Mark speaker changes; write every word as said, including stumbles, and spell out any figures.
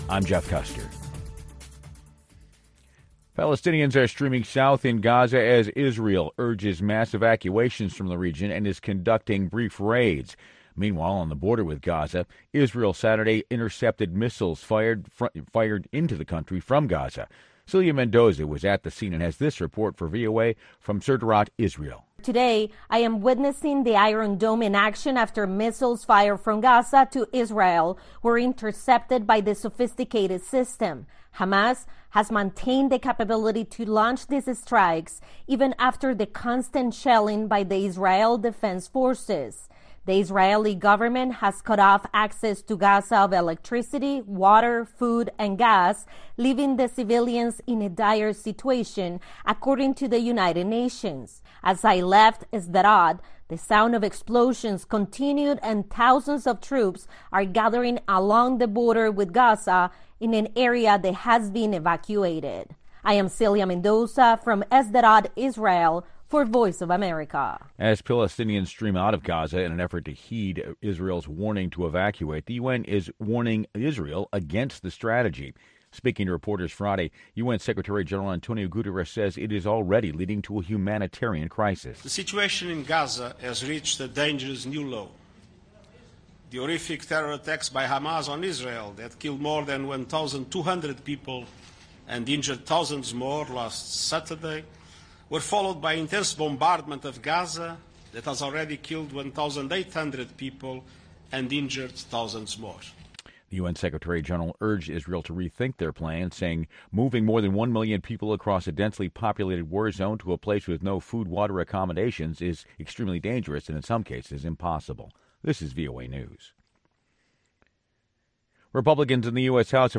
Speaker 1: I'm Jeff Custer. Palestinians are streaming south in Gaza as Israel urges mass evacuations from the region and is conducting brief raids. Meanwhile, on the border with Gaza, Israel Saturday intercepted missiles fired fr- fired into the country from Gaza. Celia Mendoza was at the scene and has this report for V O A from Sderot, Israel.
Speaker 2: Today, I am witnessing the Iron Dome in action after missiles fired from Gaza to Israel were intercepted by the sophisticated system. Hamas has maintained the capability to launch these strikes even after the constant shelling by the Israel Defense Forces. The Israeli government has cut off access to Gaza of electricity, water, food, and gas, leaving the civilians in a dire situation, according to the United Nations. As I left Sderot, the sound of explosions continued and thousands of troops are gathering along the border with Gaza in an area that has been evacuated. I am Celia Mendoza from Sderot, Israel, for Voice of America.
Speaker 1: As Palestinians stream out of Gaza in an effort to heed Israel's warning to evacuate, the U N is warning Israel against the strategy. Speaking to reporters Friday, U N Secretary General Antonio Guterres says it is already leading to a humanitarian crisis.
Speaker 3: The situation in Gaza has reached a dangerous new low. The horrific terror attacks by Hamas on Israel that killed more than one thousand two hundred people and injured thousands more last Saturday were followed by intense bombardment of Gaza that has already killed one thousand eight hundred people and injured thousands more.
Speaker 1: The U N Secretary General urged Israel to rethink their plan, saying moving more than one million people across a densely populated war zone to a place with no food, water, accommodations is extremely dangerous and in some cases impossible. This is V O A News. Republicans in the U S. House have